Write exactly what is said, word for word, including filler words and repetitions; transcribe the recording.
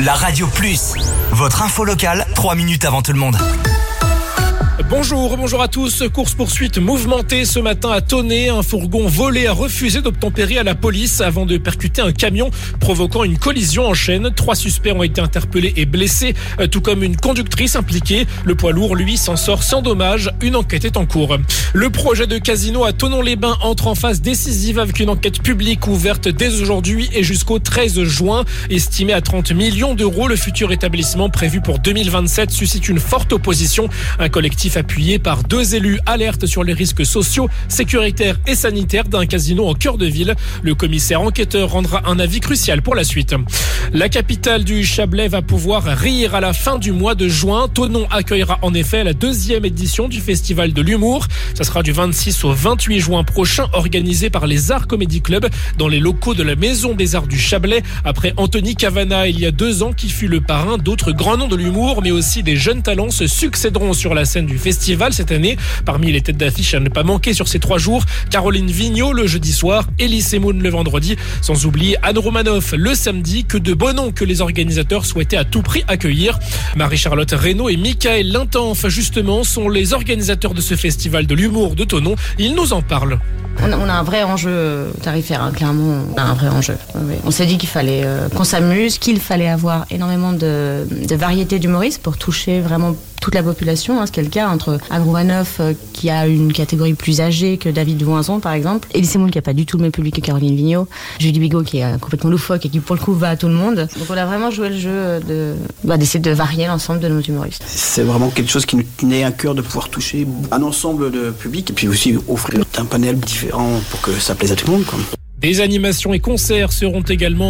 La Radio Plus, votre info locale, trois minutes avant tout le monde. Bonjour, bonjour à tous. Course-poursuite mouvementée ce matin à Tonnet. Un fourgon volé a refusé d'obtempérer à la police avant de percuter un camion, provoquant une collision en chaîne. Trois suspects ont été interpellés et blessés, tout comme une conductrice impliquée. Le poids lourd, lui, s'en sort sans dommage. Une enquête est en cours. Le projet de casino à Thonon-les-Bains entre en phase décisive avec une enquête publique ouverte dès aujourd'hui et jusqu'au treize juin. Estimé à trente millions d'euros, le futur établissement prévu pour deux mille vingt-sept suscite une forte opposition. Un collectif appuyé par deux élus alerte sur les risques sociaux, sécuritaires et sanitaires d'un casino en cœur de ville. Le commissaire enquêteur rendra un avis crucial pour la suite. La capitale du Chablais va pouvoir rire à la fin du mois de juin. Thonon accueillera en effet la deuxième édition du Festival de l'humour. Ça sera du vingt-six au vingt-huit juin prochain, organisé par les Arts Comedy Club dans les locaux de la Maison des Arts du Chablais. Après Anthony Cavana il y a deux ans qui fut le parrain, d'autres grands noms de l'humour mais aussi des jeunes talents se succéderont sur la scène du festival cette année. Parmi les têtes d'affiche à ne pas manquer sur ces trois jours, Caroline Vigneault le jeudi soir, Elise Moon le vendredi, sans oublier Anne Romanoff le samedi. Que de beaux noms que les organisateurs souhaitaient à tout prix accueillir. Marie-Charlotte Reynaud et Michael Lintanf justement sont les organisateurs de ce festival de l'humour de Thonon. Ils nous en parlent. On a un vrai enjeu tarifaire, hein, clairement, on a un vrai enjeu. On s'est dit qu'il fallait euh, qu'on s'amuse, qu'il fallait avoir énormément de, de variété d'humoristes pour toucher vraiment toute la population, hein, ce qui est le cas entre Anne Romanoff euh, qui a une catégorie plus âgée que David Voinzon par exemple, Elise Moon qui n'a pas du tout le même public que Caroline Vigneault, Julie Bigot qui est euh, complètement loufoque et qui pour le coup va à tout le monde. Donc on a vraiment joué le jeu de, bah, d'essayer de varier l'ensemble de nos humoristes. C'est vraiment quelque chose qui nous tenait à cœur de pouvoir toucher un ensemble de public et puis aussi offrir un panel différent pour que ça plaise à tout le monde, quoi. Des animations et concerts seront également